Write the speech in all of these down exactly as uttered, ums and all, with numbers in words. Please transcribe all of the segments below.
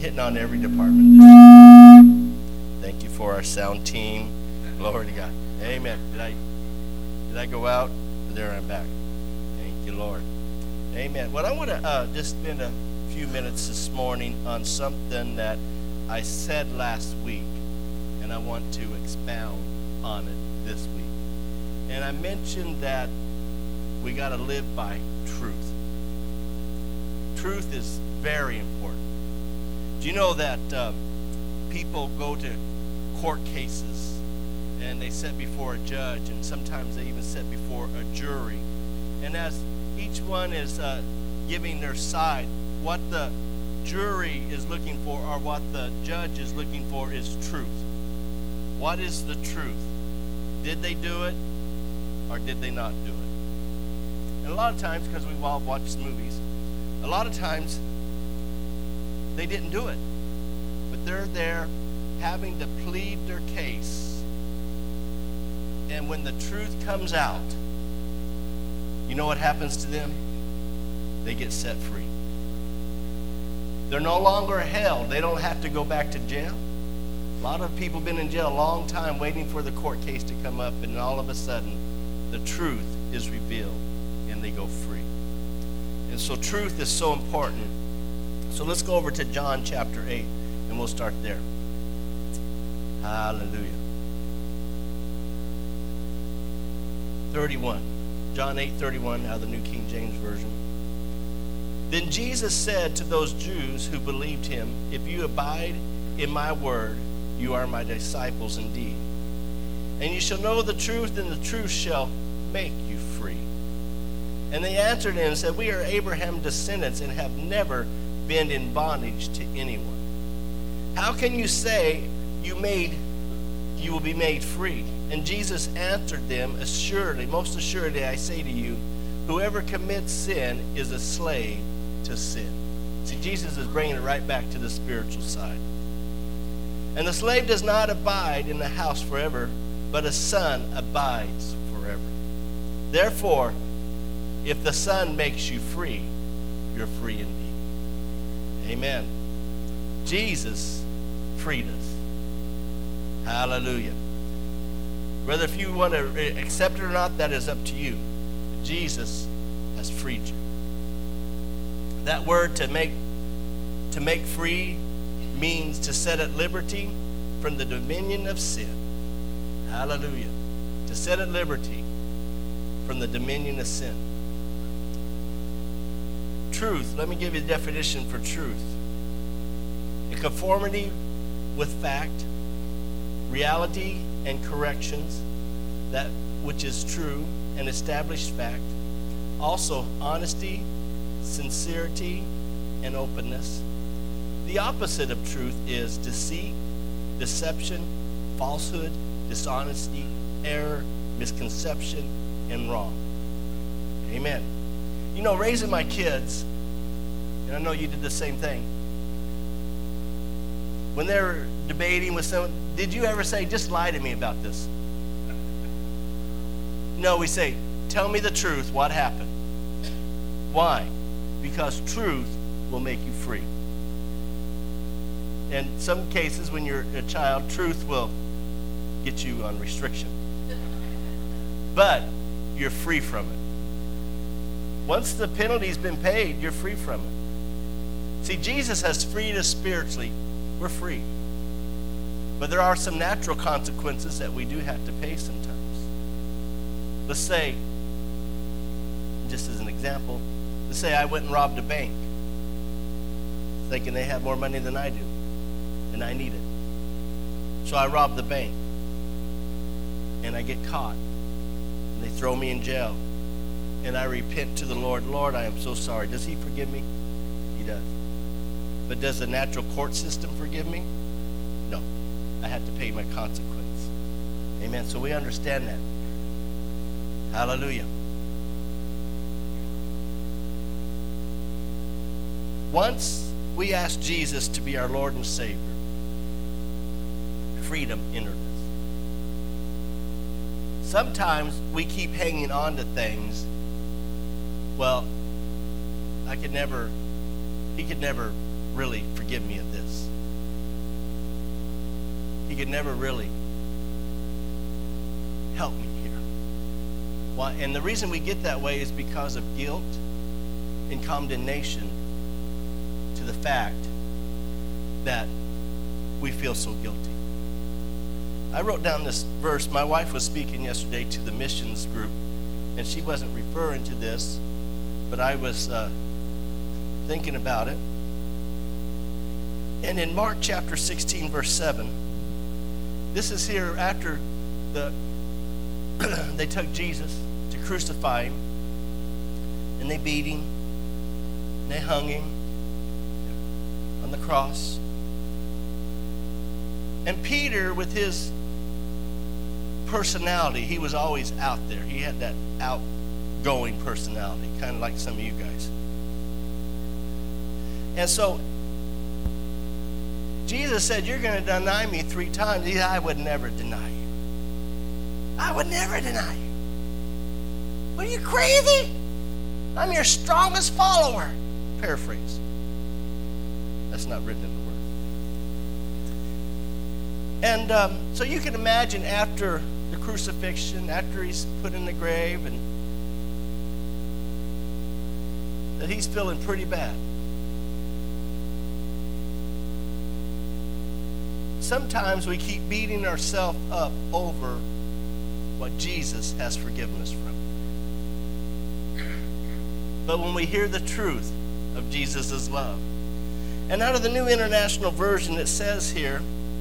hitting on every department. Thank you for our sound team. Glory to God. Amen. Did I did I go out? There I'm back. Thank you, Lord. Amen. Well, I want to uh, just spend a few minutes this morning on something that I said last week, and I want to expound on it this week. And I mentioned that we got to live by truth. Truth is very important. Do you know that uh, people go to court cases and they sit before a judge, and sometimes they even sit before a jury, and as each one is uh, giving their side, what the jury is looking for or what the judge is looking for is truth. What is the truth? Did they do it or did they not do it? And a lot of times, because we've all watched movies, a lot of times they didn't do it, but they're there having to plead their case. And when the truth comes out, you know what happens to them? They get set free. They're no longer held. They don't have to go back to jail. A lot of people have been in jail a long time waiting for the court case to come up, and all of a sudden, the truth is revealed, and they go free. And so truth is so important. So let's go over to John chapter eight, and we'll start there. Hallelujah. thirty-one. John eight thirty-one, out of the New King James Version. Then Jesus said to those Jews who believed him, "If you abide in my word, you are my disciples indeed. And you shall know the truth, and the truth shall make you free." And they answered him and said, "We are Abraham's descendants and have never been in bondage to anyone. How can you say you made you will be made free?" And Jesus answered them, "Assuredly, most assuredly, I say to you, whoever commits sin is a slave to sin." See, Jesus is bringing it right back to the spiritual side. "And the slave does not abide in the house forever, but a son abides forever. Therefore, if the Son makes you free, you're free indeed." Amen. Jesus freed us. Hallelujah. Whether if you want to accept it or not, that is up to you. Jesus has freed you. That word to make to make free means to set at liberty from the dominion of sin. Hallelujah. To set at liberty from the dominion of sin. Truth, let me give you a definition for truth. In conformity with fact, reality and corrections, that which is true and established fact. Also, honesty, sincerity, and openness. The opposite of truth is deceit, deception, falsehood, dishonesty, error, misconception, and wrong. Amen. You know, raising my kids, and I know you did the same thing, when they're debating with someone, did you ever say, "Just lie to me about this"? No, we say, "Tell me the truth, what happened?" Why? Because truth will make you free. In some cases, when you're a child, truth will get you on restriction. But you're free from it. Once the penalty's been paid, you're free from it. See, Jesus has freed us spiritually. We're free. But there are some natural consequences that we do have to pay sometimes. Let's say, just as an example, let's say I went and robbed a bank, thinking they have more money than I do, and I need it. So I rob the bank, and I get caught, and they throw me in jail, and I repent to the Lord. "Lord, I am so sorry." Does he forgive me? He does. But does the natural court system forgive me? No. I had to pay my consequence. Amen. So we understand that. Hallelujah. Once we asked Jesus to be our Lord and Savior, freedom entered us. Sometimes we keep hanging on to things. Well, I could never, he could never really forgive me of this. He could never really help me here. Why? And the reason we get that way is because of guilt and condemnation to the fact that we feel so guilty. I wrote down this verse. My wife was speaking yesterday to the missions group, and she wasn't referring to this, but I was uh, thinking about it. And in Mark chapter sixteen, verse seven, this is here after the they took Jesus to crucify him, and they beat him, and they hung him on the cross. And Peter, with his personality, he was always out there. He had that outgoing personality, kind of like some of you guys. And so Jesus said, you're going to deny me three times. He said, I would never deny you. I would never deny you. Are you crazy? I'm your strongest follower. Paraphrase. That's not written in the Word. And um, so you can imagine after the crucifixion, after he's put in the grave, and that he's feeling pretty bad. Sometimes we keep beating ourselves up over what Jesus has forgiven us from. But when we hear the truth of Jesus' love, and out of the New International Version, it says here,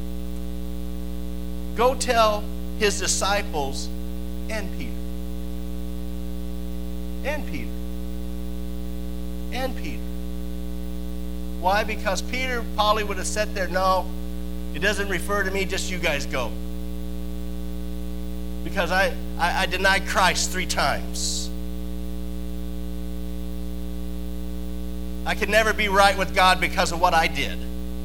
go tell his disciples and Peter. And Peter. And Peter. Why? Because Peter probably would have sat there, no, it doesn't refer to me, just you guys go. Because I, I, I denied Christ three times. I could never be right with God because of what I did.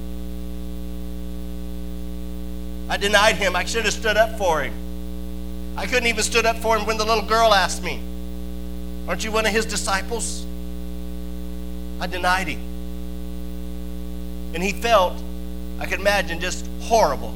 I denied him. I should have stood up for him. I couldn't even stood up for him when the little girl asked me, aren't you one of his disciples? I denied him. And he felt, I can imagine, just horrible.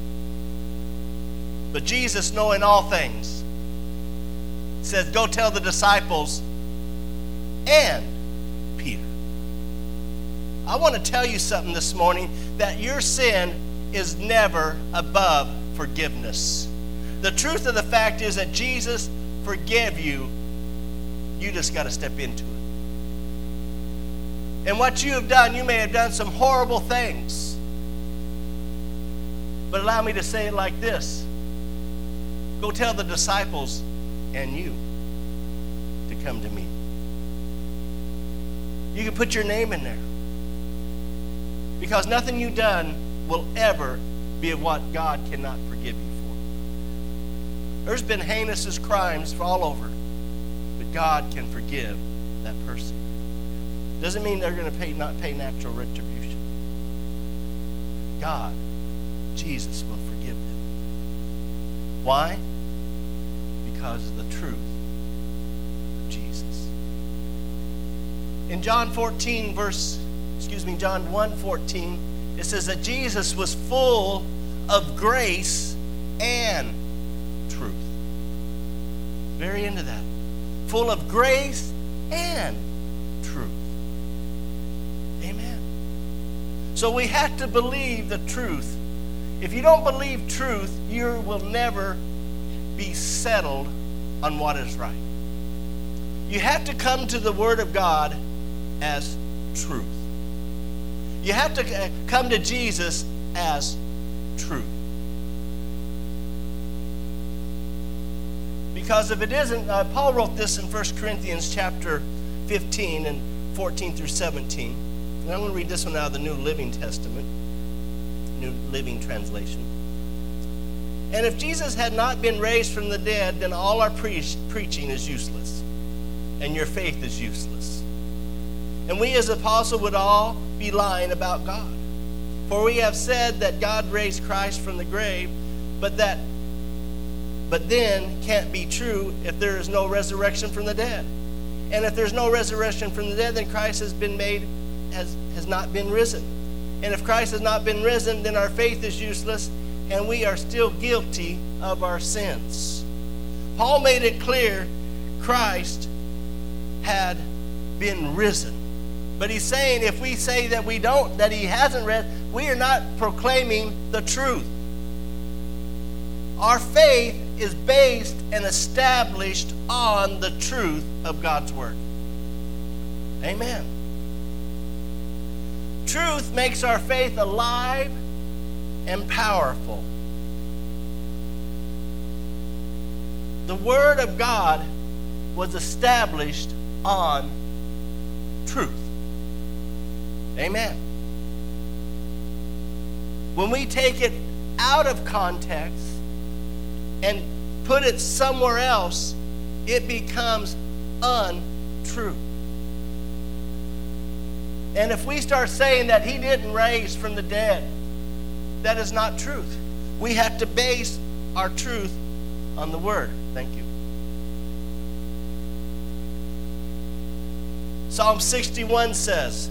But Jesus, knowing all things, says, go tell the disciples and Peter. I want to tell you something this morning, that your sin is never above forgiveness. The truth of the fact is that Jesus forgave you. You just got to step into it. And what you have done, you may have done some horrible things. But allow me to say it like this. Go tell the disciples and you to come to me. You can put your name in there. Because nothing you've done will ever be of what God cannot forgive you for. There's been heinous crimes all over, but God can forgive that person. Doesn't mean they're going to pay, not pay natural retribution. God, Jesus, will forgive them. Why? Because of the truth of Jesus. In John fourteen, verse, excuse me, John one fourteen, it says that Jesus was full of grace and truth. Very into that. Full of grace and truth. Amen. So we have to believe the truth. If you don't believe truth, you will never be settled on what is right. You have to come to the Word of God as truth. You have to come to Jesus as truth. Because if it isn't, uh, Paul wrote this in First Corinthians chapter fifteen and fourteen through seventeen. And I'm going to read this one out of the New Living Testament, New Living Translation. And if Jesus had not been raised from the dead, then all our pre- preaching is useless, and your faith is useless. And we as apostles would all be lying about God. For we have said that God raised Christ from the grave, but that but then can't be true if there is no resurrection from the dead. And if there's no resurrection from the dead, then Christ has been made has, has not been risen. And if Christ has not been risen, then our faith is useless, and we are still guilty of our sins. Paul made it clear Christ had been risen. But he's saying if we say that we don't, that he hasn't risen, we are not proclaiming the truth. Our faith is based and established on the truth of God's word. Amen. Truth makes our faith alive and powerful. The word of God was established on truth. Amen. When we take it out of context and put it somewhere else, it becomes untrue. And if we start saying that he didn't raise from the dead, that is not truth. We have to base our truth on the word. Thank you. Psalm sixty-one says,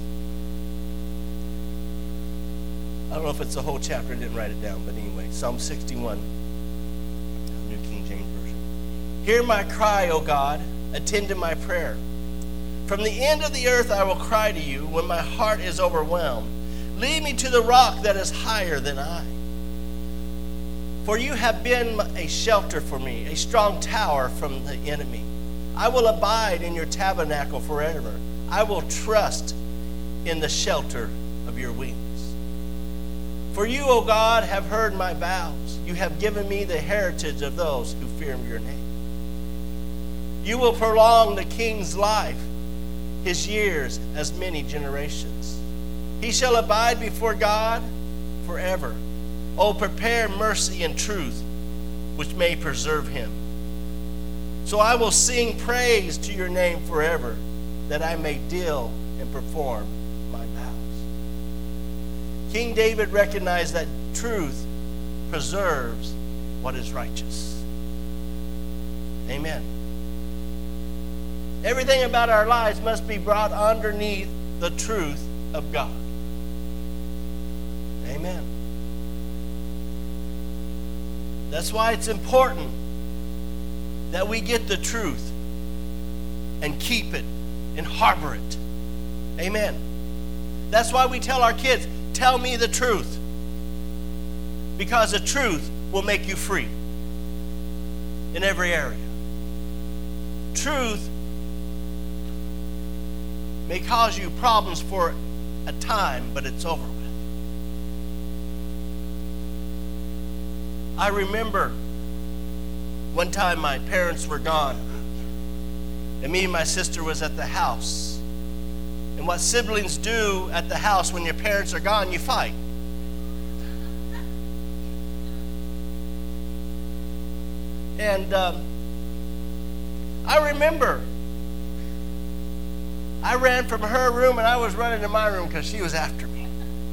I don't know if it's the whole chapter, I didn't write it down, but anyway, Psalm sixty-one, New King James Version. Hear my cry, O God, attend to my prayer. From the end of the earth I will cry to you when my heart is overwhelmed. Lead me to the rock that is higher than I. For you have been a shelter for me, a strong tower from the enemy. I will abide in your tabernacle forever. I will trust in the shelter of your wings. For you, O God, have heard my vows. You have given me the heritage of those who fear your name. You will prolong the king's life, his years as many generations. He shall abide before God forever. Oh, prepare mercy and truth, which may preserve him. So I will sing praise to your name forever, that I may deal and perform my vows. King David recognized that truth preserves what is righteous. Amen. Everything about our lives must be brought underneath the truth of God. Amen. That's why it's important that we get the truth and keep it and harbor it. Amen. That's why we tell our kids, tell me the truth. Because the truth will make you free in every area. Truth may cause you problems for a time, but it's over with. I remember one time my parents were gone, and me and my sister was at the house. And what siblings do at the house when your parents are gone, you fight. And um, I remember I ran from her room and I was running to my room because she was after me.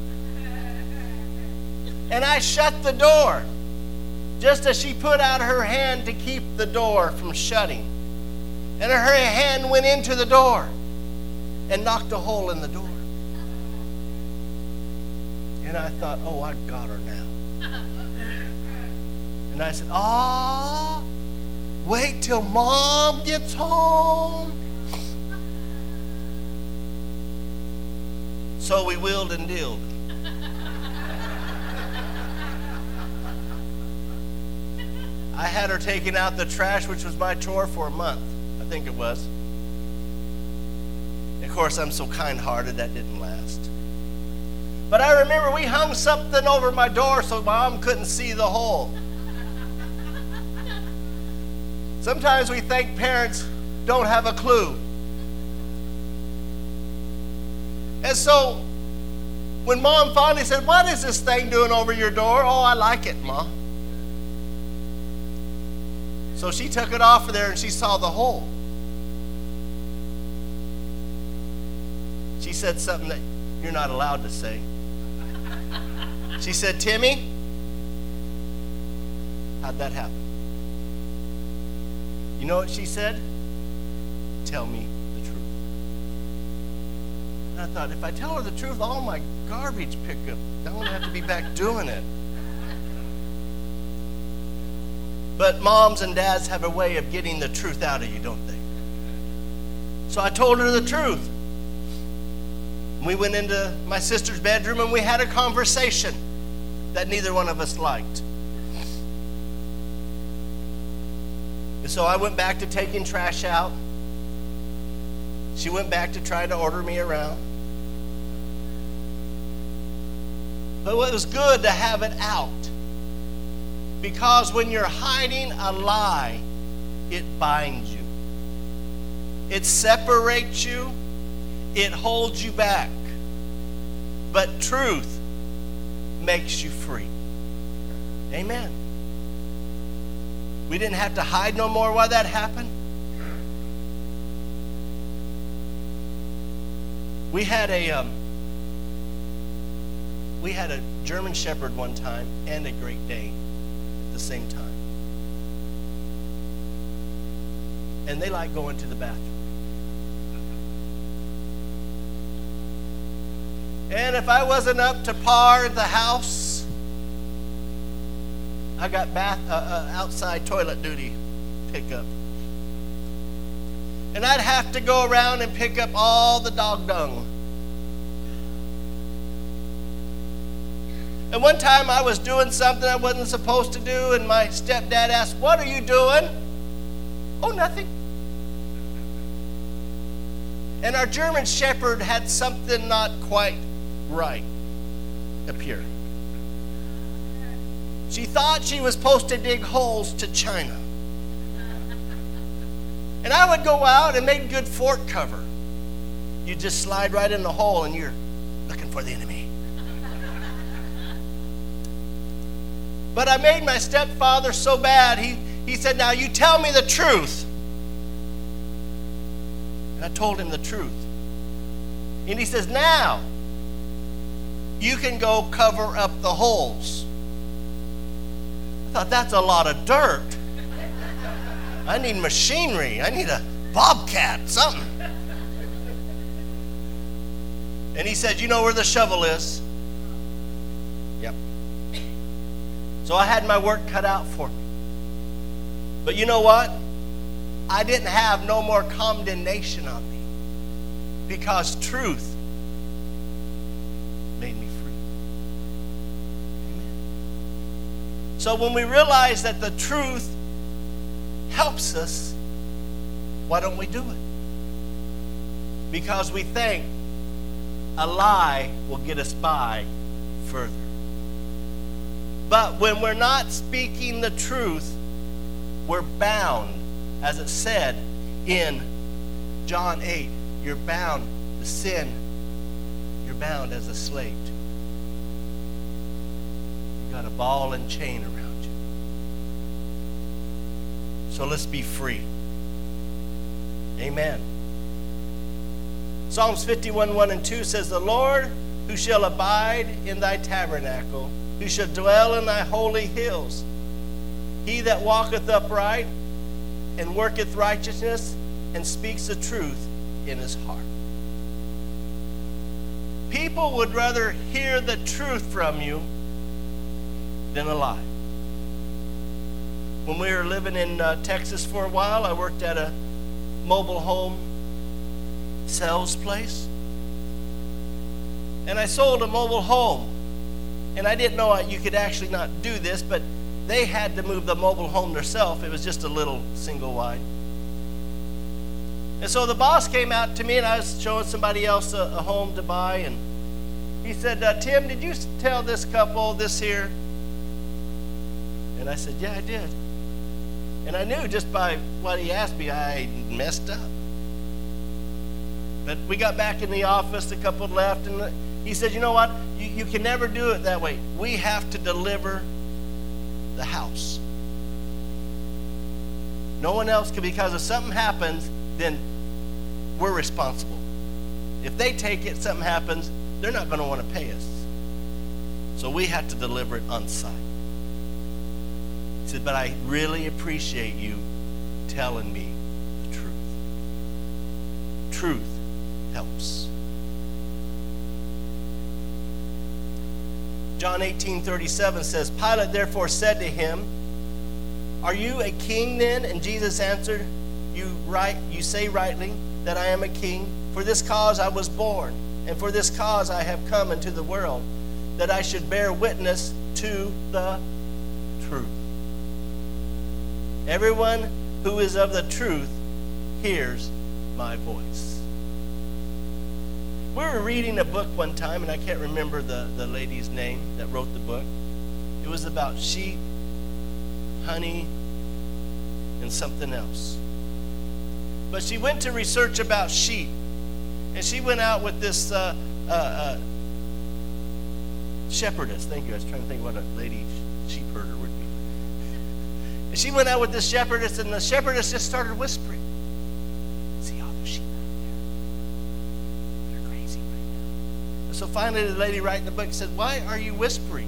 And I shut the door just as she put out her hand to keep the door from shutting. And her hand went into the door and knocked a hole in the door. And I thought, oh, I got her now. And I said, oh, wait till Mom gets home. So we wheeled and dealed. I had her taking out the trash, which was my chore, for a month. I think it was. Of course, I'm so kind-hearted, that didn't last. But I remember we hung something over my door so Mom couldn't see the hole. Sometimes we think parents don't have a clue. And so when Mom finally said, what is this thing doing over your door? Oh, I like it, Mom. So she took it off of there and she saw the hole. She said something that you're not allowed to say. She said, Timmy, how'd that happen? You know what she said? Tell me the truth. And I thought, if I tell her the truth, all my garbage pickup, I won't have to be back doing it. But moms and dads have a way of getting the truth out of you, don't they? So I told her the truth. We went into my sister's bedroom and we had a conversation that neither one of us liked. And so I went back to taking trash out. She went back to trying to order me around. But it was good to have it out. Because when you're hiding a lie, it binds you. It separates you. It holds you back. But truth makes you free. Amen. We didn't have to hide no more why that happened. We had a um, we had a German Shepherd one time and a Great Dane at the same time. And they like going to the bathroom. And if I wasn't up to par at the house, I got bath uh, uh, outside toilet duty pickup. And I'd have to go around and pick up all the dog dung. And one time I was doing something I wasn't supposed to do, and my stepdad asked, "What are you doing?" "Oh, nothing." And our German Shepherd had something not quite right up here. She thought she was supposed to dig holes to China. And I would go out and make good fort cover. You just slide right in the hole and you're looking for the enemy. But I made my stepfather so bad, he, he said, "Now you tell me the truth." And I told him the truth. And he says, "Now you can go cover up the holes." I thought, that's a lot of dirt. I need machinery. I need a bobcat, something. And he said, "You know where the shovel is?" Yep. So I had my work cut out for me. But you know what? I didn't have no more condemnation on me, because truth made me free. Amen. So when we realize that the truth helps us, why don't we do it? Because we think a lie will get us by further. But when we're not speaking the truth, we're bound, as it said in John eight, you're bound to sin. You're bound as a slave to. You've got a ball and chain around you. So let's be free. Amen. Psalms fifty-one, one and two says, "The Lord who shall abide in thy tabernacle, who shall dwell in thy holy hills, he that walketh upright and worketh righteousness and speaks the truth in his heart." People would rather hear the truth from you than a lie. When we were living in uh, Texas for a while, I worked at a mobile home sales place. And I sold a mobile home. And I didn't know you could actually not do this, but they had to move the mobile home themselves. It was just a little single wide. And so the boss came out to me, and I was showing somebody else a, a home to buy. And he said, uh, "Tim, did you tell this couple this here?" And I said, "Yeah, I did." And I knew just by what he asked me, I messed up. But we got back in the office, the couple left, and he said, "You know what? You, you can never do it that way. We have to deliver the house. No one else can, because if something happens, then we're responsible. If they take it, something happens, they're not going to want to pay us. So we have to deliver it on site." He said, "But I really appreciate you telling me the truth. Truth helps." John eighteen thirty-seven says, Pilate therefore said to him, are you a king then? And Jesus answered, you right, you say rightly that I am a king. For this cause I was born, and for this cause I have come into the world, that I should bear witness to the truth. Everyone who is of the truth hears my voice. We were reading a book one time, and I can't remember the, the lady's name that wrote the book. It was about sheep, honey, and something else. But she went to research about sheep, and she went out with this uh, uh, uh, shepherdess. Thank you. I was trying to think what a lady sheep herder would be. And she went out with this shepherdess, and the shepherdess just started whispering. See all those sheep out there? They're crazy right now. And so finally the lady writing the book said, why are you whispering?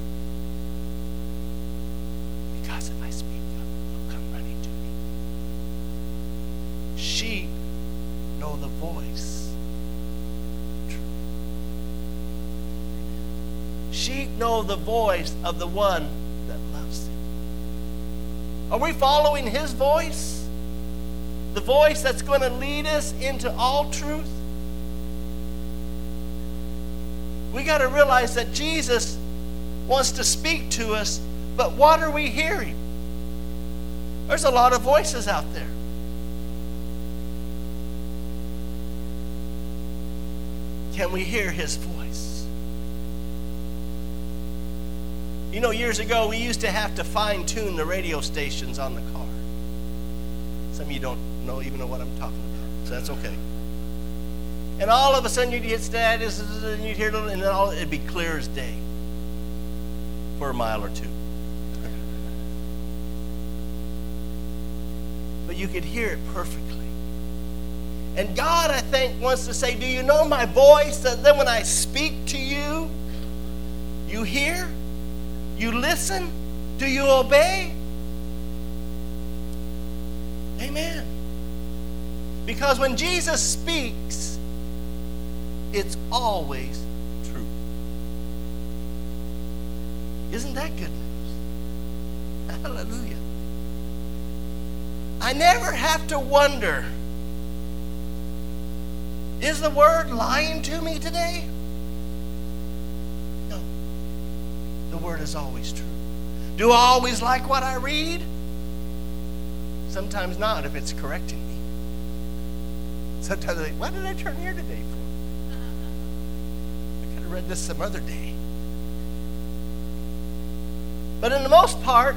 Because if I speak up, they'll come running to me. Sheep know the voice. Sheep know the voice of the one that loves them. Are we following his voice? The voice that's going to lead us into all truth? We got to realize that Jesus wants to speak to us, but what are we hearing? There's a lot of voices out there. Can we hear his voice? You know, years ago, we used to have to fine-tune the radio stations on the car. Some of you don't know even know what I'm talking about, so that's okay. And all of a sudden, you'd hit status, and you'd hear it, and then all, it'd be clear as day for a mile or two. But you could hear it perfectly. And God, I think, wants to say, do you know my voice? That then when I speak to you, you hear? You listen? Do you obey? Amen. Because when Jesus speaks, it's always true. Isn't that good news? Hallelujah. I never have to wonder, is the word lying to me today? No. The word is always true. Do I always like what I read? Sometimes not, if it's correcting me. Sometimes I think, what did I turn here today for? I could have read this some other day. But in the most part,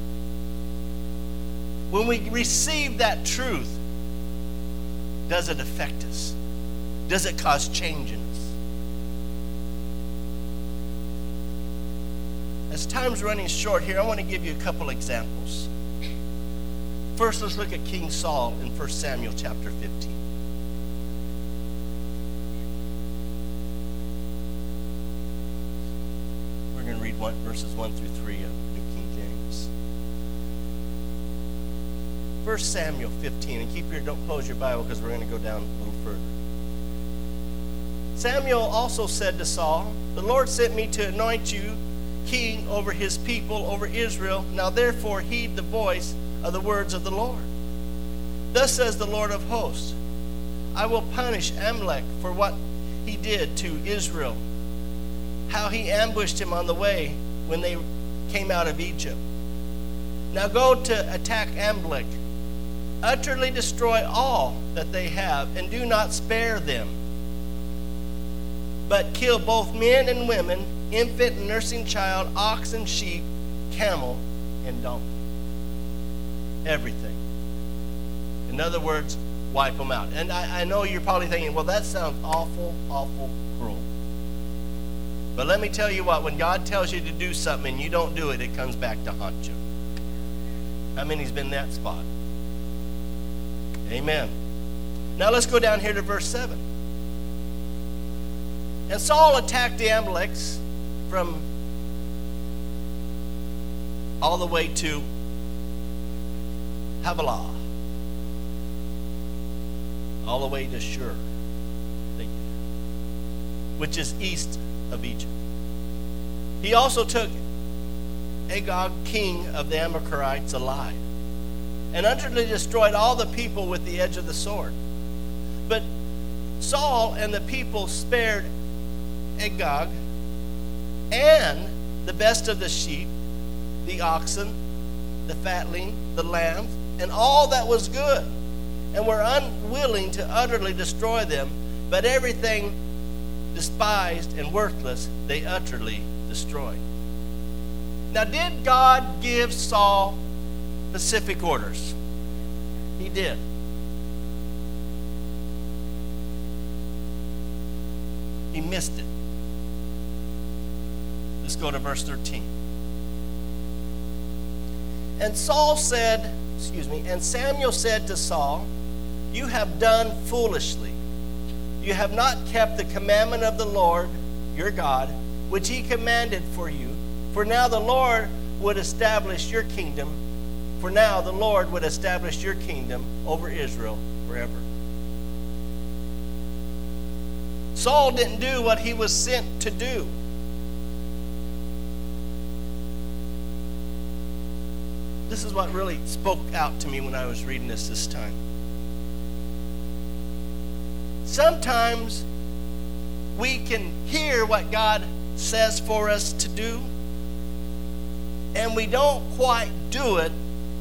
when we receive that truth, does it affect us? Does it cause change in us? As time's running short here, I want to give you a couple examples. First, let's look at King Saul in First Samuel chapter fifteen. We're going to read one, verses one through three of New King James. First Samuel fifteen, and keep your, don't close your Bible because we're going to go down a little further. Samuel also said to Saul, the Lord sent me to anoint you king over his people, over Israel. Now therefore heed the voice of the words of the Lord. Thus says the Lord of hosts, I will punish Amalek for what he did to Israel, how he ambushed him on the way when they came out of Egypt. Now go to attack Amalek, utterly destroy all that they have, and do not spare them, but kill both men and women, infant and nursing child, ox and sheep, camel and donkey. Everything. In other words, wipe them out. And I, I know you're probably thinking, well, that sounds awful, awful cruel. But let me tell you what, when God tells you to do something and you don't do it, it comes back to haunt you. How many's been in that spot? Amen. Now let's go down here to verse seven. And Saul attacked the Amalekites from all the way to Havilah, all the way to Shur, which is east of Egypt. He also took Agag, king of the Amalekites, alive, and utterly destroyed all the people with the edge of the sword. But Saul and the people spared Agag and the best of the sheep, the oxen, the fatling, the lambs, and all that was good, and were unwilling to utterly destroy them, but everything despised and worthless they utterly destroyed. Now, did God give Saul specific orders? He did. He missed it. Let's go to verse thirteen. And Saul said, excuse me, and Samuel said to Saul, you have done foolishly. You have not kept the commandment of the Lord, your God, which he commanded for you. For now the Lord would establish your kingdom. For now the Lord would establish your kingdom over Israel forever. Saul didn't do what he was sent to do. This is what really spoke out to me when I was reading this this time. Sometimes we can hear what God says for us to do, and we don't quite do it,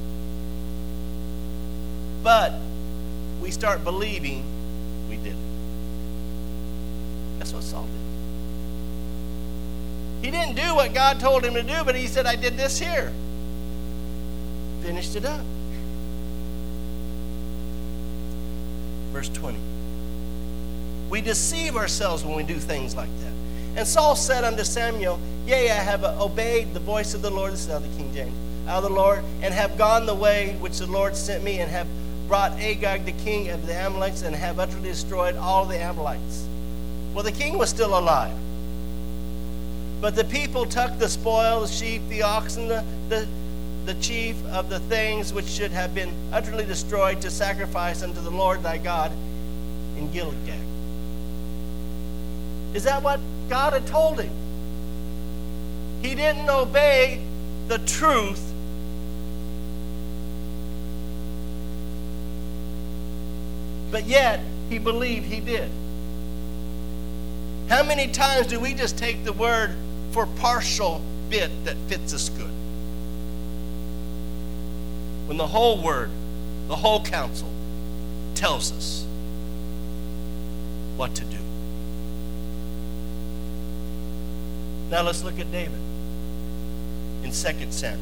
but we start believing we did it. That's what Saul did. He didn't do what God told him to do, but he said, I did this here. Finished it up. Verse twenty. We deceive ourselves when we do things like that. And Saul said unto Samuel, yea, I have obeyed the voice of the Lord, this is out of the King James, out of the Lord, and have gone the way which the Lord sent me, and have brought Agag the king of the Amalekites, and have utterly destroyed all the Amalekites. Well, the king was still alive. But the people took the spoil, the sheep, the oxen, the, the, the chief of the things which should have been utterly destroyed to sacrifice unto the Lord thy God in Gilgal. Is that what God had told him? He didn't obey the truth. But yet, he believed he did. How many times do we just take the word for partial bit that fits us good? When the whole word, the whole counsel tells us what to do. Now let's look at David in Second Samuel,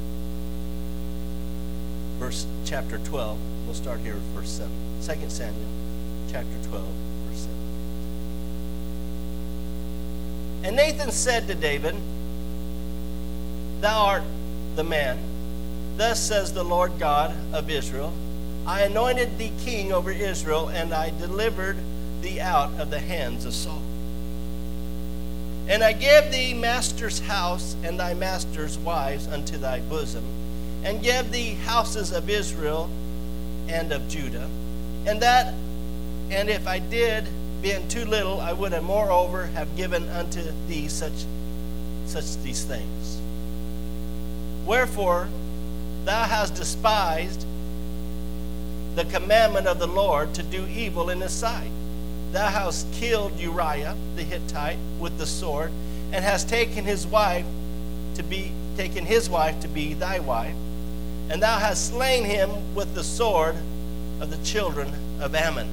verse chapter twelve. We'll start here with verse seven. Second Samuel, chapter twelve, verse seven. And Nathan said to David, thou art the man. Thus says the Lord God of Israel, I anointed thee king over Israel, and I delivered thee out of the hands of Saul. And I gave thee master's house and thy master's wives unto thy bosom, and gave thee houses of Israel and of Judah. And that, and if I did, being too little, I would have moreover have given unto thee such, such these things. Wherefore, thou hast despised the commandment of the Lord to do evil in his sight. Thou hast killed Uriah the Hittite with the sword, and hast taken his wife to be taken his wife to be thy wife, and thou hast slain him with the sword of the children of Ammon.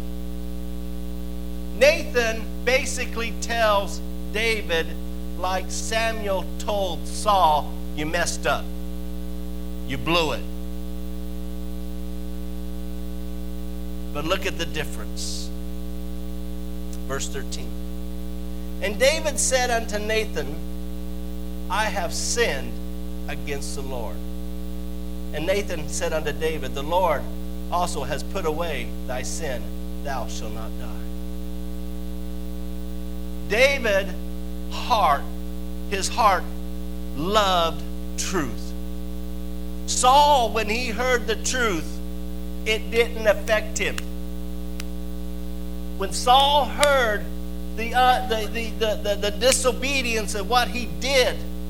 Nathan basically tells David, like Samuel told Saul, you messed up. You blew it. But look at the difference. Verse thirteen. And David said unto Nathan, I have sinned against the Lord. And Nathan said unto David, the Lord also has put away thy sin. Thou shalt not die. David's heart, his heart loved truth. Saul, when he heard the truth, it didn't affect him. When Saul heard the, uh, the, the, the, the, the disobedience of what he did,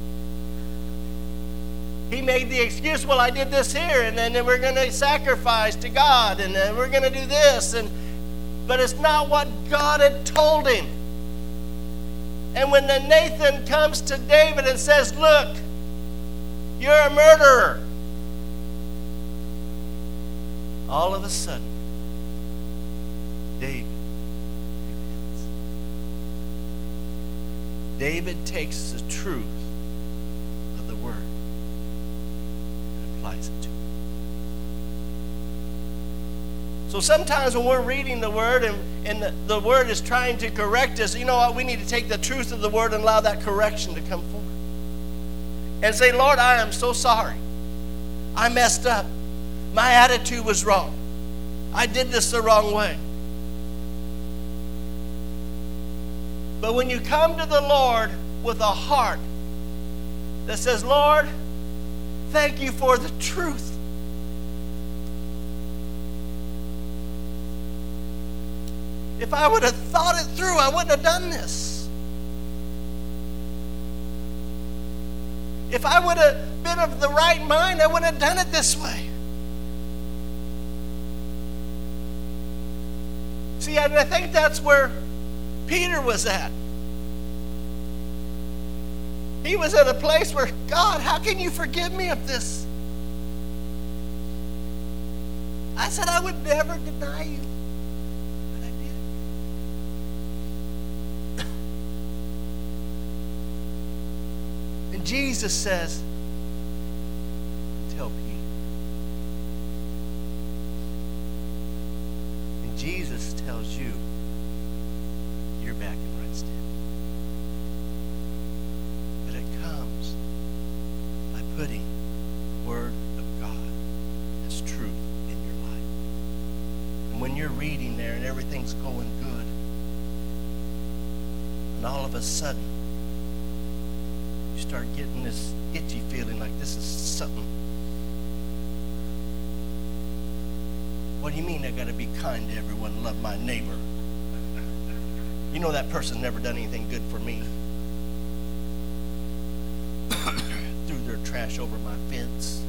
he made the excuse, well, I did this here, and then we're going to sacrifice to God, and then we're going to do this. And but it's not what God had told him. And when then Nathan comes to David and says, look, you're a murderer, all of a sudden, David repents. David takes the truth of the word and applies it to it. So sometimes when we're reading the word and, and the, the word is trying to correct us, you know what? We need to take the truth of the word and allow that correction to come forward. And say, Lord, I am so sorry. I messed up. My attitude was wrong. I did this the wrong way. But when you come to the Lord with a heart that says, Lord, thank you for the truth. If I would have thought it through, I wouldn't have done this. If I would have been of the right mind, I wouldn't have done it this way. See, and I think that's where Peter was at. He was at a place where, God, how can you forgive me of this? I said I would never deny you. But I did. And Jesus says, tell Peter. And Jesus tells you, you're back in right standing. But it comes by putting the word of God as truth in your life. And when you're reading there and everything's going good, and all of a sudden, you start getting this itchy feeling like this is something. What do you mean I got to be kind to everyone, love my neighbor? You know that person never done anything good for me. Threw their trash over my fence.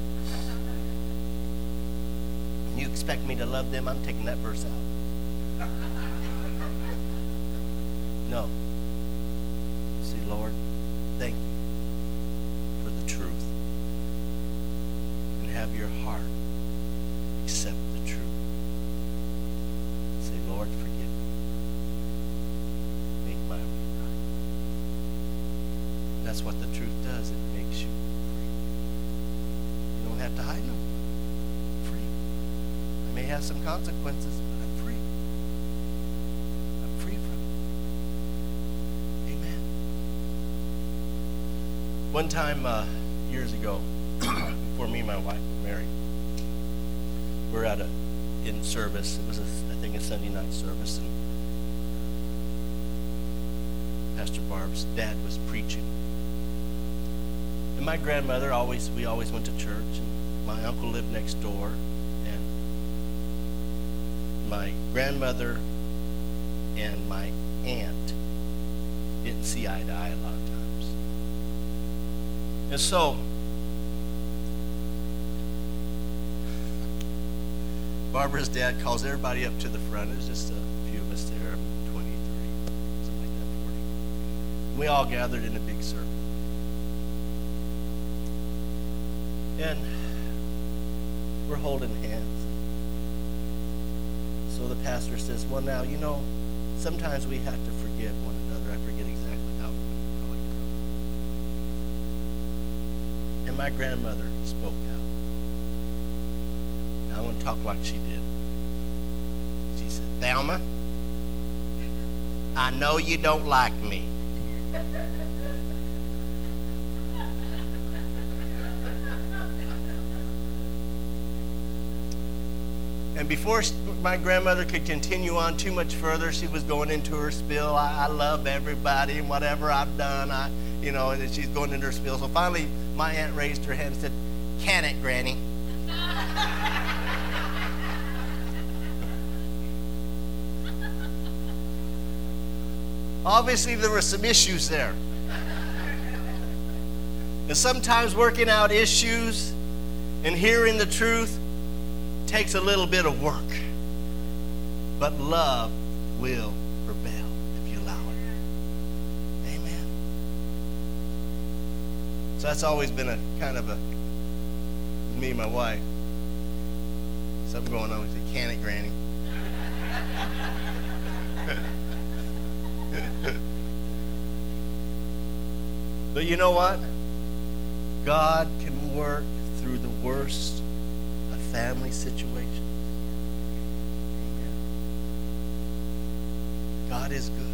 And you expect me to love them? I'm taking that verse out. No. See, Lord, thank you for the truth. And have your heart accept the truth. Say, Lord, forgive me. Make my way right. That's what the truth does. It makes you free. You don't have to hide no more. Free. I may have some consequences, but I'm free. I'm free from it. Amen. One time, uh, years ago, before me and my wife were married, we were at a in service. It was, a, I think, a Sunday night service, and Pastor Barb's dad was preaching. And my grandmother always, we always went to church, and my uncle lived next door, and my grandmother and my aunt didn't see eye to eye a lot of times. And so, Barbara's dad calls everybody up to the front. It was just a few of us there, twenty-three, something like that, forty. And we all gathered in a big circle. And we're holding hands. So the pastor says, well, now, you know, sometimes we have to forgive one another. I forget exactly how, how it goes. And my grandmother spoke out. I want to talk like she did. She said, Thelma, I know you don't like me. And before my grandmother could continue on too much further, she was going into her spiel. I, I love everybody and whatever I've done, I, you know, and she's going into her spiel. So finally, my aunt raised her hand and said, can it, Granny? Obviously, there were some issues there. And sometimes working out issues and hearing the truth takes a little bit of work. But love will prevail if you allow it. Amen. So that's always been a kind of a, me and my wife, something going on with the can it, Granny. But you know what? God can work through the worst of family situations. Amen. God is good.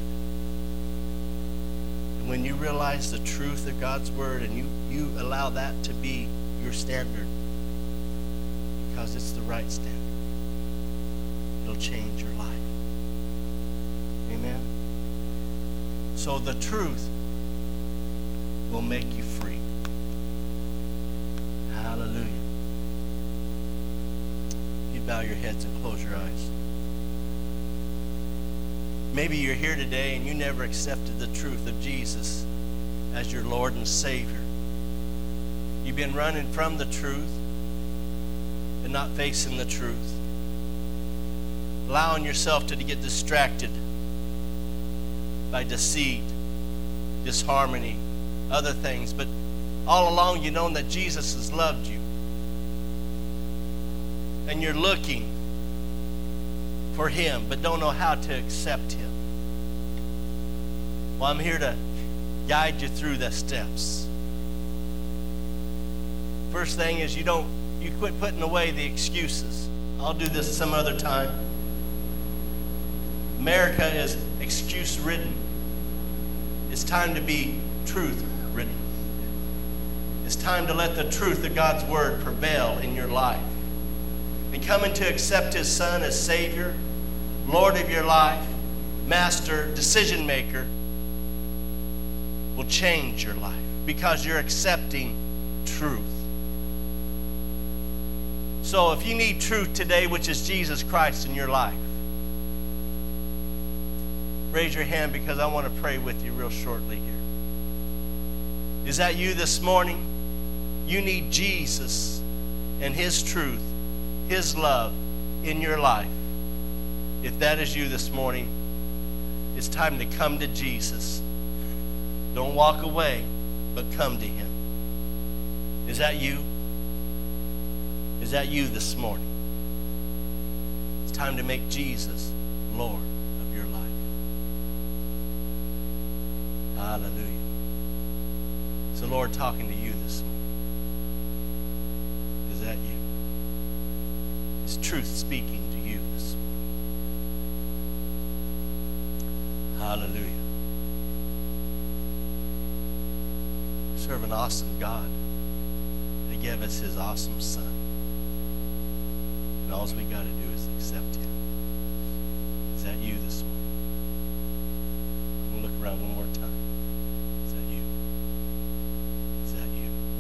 And when you realize the truth of God's word and you, you allow that to be your standard, because it's the right standard, it'll change your life. Amen. So the truth will make you free. Hallelujah. You bow your heads and close your eyes. Maybe you're here today and you never accepted the truth of Jesus as your Lord and Savior. You've been running from the truth and not facing the truth. Allowing yourself to get distracted by deceit, disharmony, other things. But all along you know that Jesus has loved you. And you're looking for him, but don't know how to accept him. Well, I'm here to guide you through the steps. First thing is you don't, you quit putting away the excuses. I'll do this some other time. America is excuse ridden. It's time to be truth ridden. It's time to let the truth of God's word prevail in your life. And coming to accept his Son as Savior, Lord of your life, Master, decision maker, will change your life because you're accepting truth. So if you need truth today, which is Jesus Christ in your life, raise your hand because I want to pray with you real shortly here. Is that you this morning? You need Jesus and his truth, his love in your life. If that is you this morning, it's time to come to Jesus. Don't walk away, but come to him. Is that you? Is that you this morning? It's time to make Jesus Lord of your life. Hallelujah. It's the Lord talking to you this morning. Is that you? Is truth speaking to you this morning? Hallelujah. We serve an awesome God that gave us his awesome Son. And all we got to do is accept him. Is that you this morning? I'm going to look around one more time. Is that you? Is that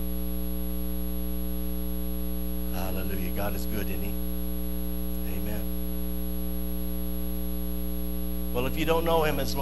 you? Hallelujah. God is good, isn't he? Amen. Well, if you don't know him as Lord,